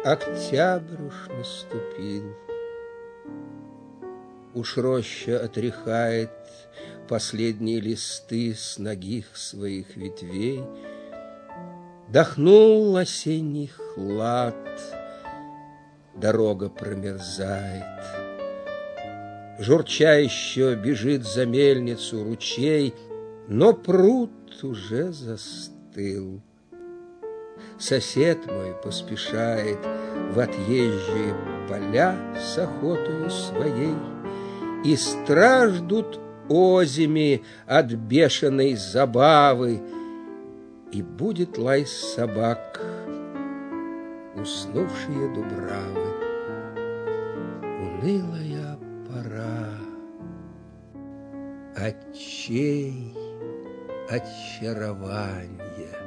Октябрь уж наступил. Уж роща отряхает последние листы с нагих своих ветвей. Дохнул осенний хлад, дорога промерзает. Журча еще бежит за мельницу ручей, но пруд уже застыл. Сосед мой поспешает в отъезжие поля с охотою своей, и страждут озими от бешеной забавы, и будет лай собак, уснувшие дубравы. Унылая пора, очей очарования.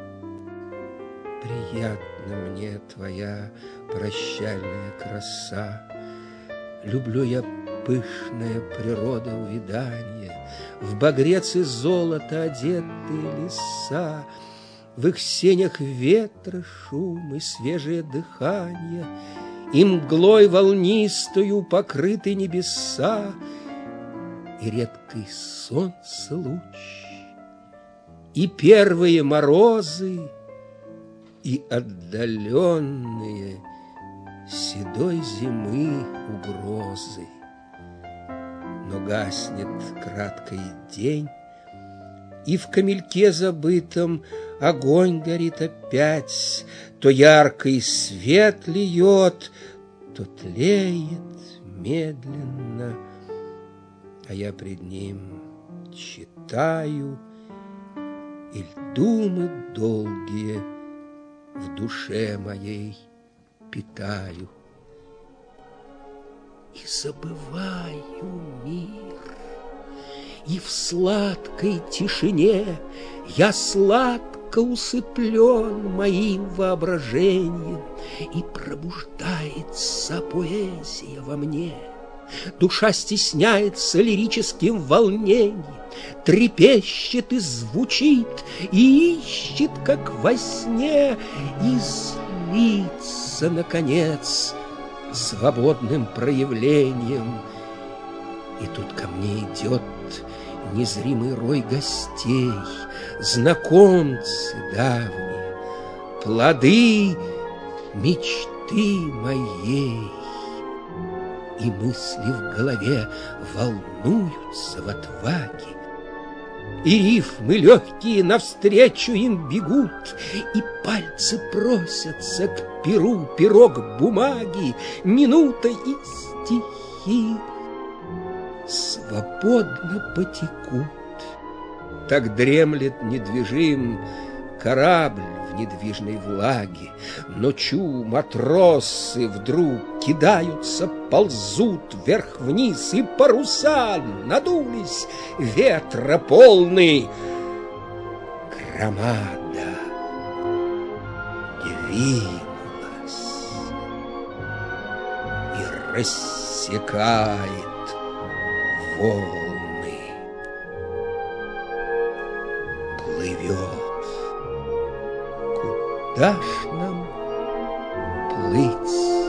Приятна мне твоя прощальная краса. Люблю я пышная природа увядания, в багрец и золото одетые леса, в их сенях ветра шум и свежее дыхание, и мглой волнистою покрыты небеса, и редкий солнце луч, и первые морозы, и отдаленные седой зимы угрозы. Но гаснет краткий день, и в камельке забытом огонь горит опять, то яркий свет льет, то тлеет медленно, а я пред ним читаю, и думы долгие в душе моей питаю. И забываю мир, и в сладкой тишине я сладко усыплен моим воображением, и пробуждается поэзия во мне. Душа стесняется лирическим волнением, трепещет и звучит, и ищет, как во сне, и злится, наконец, свободным проявлением. И тут ко мне идет незримый рой гостей, знакомцы давние, плоды мечты моей. И мысли в голове волнуются в отваге, и рифмы легкие навстречу им бегут, и пальцы просятся к перу, пирог бумаги, минута и стихи свободно потекут. Так дремлет недвижим корабль в недвижной влаге, ночью матросы вдруг кидаются, ползут вверх-вниз, и паруса надулись, ветра полный. Громада двинулась и рассекает волны, плывет. Куда ж нам плыть?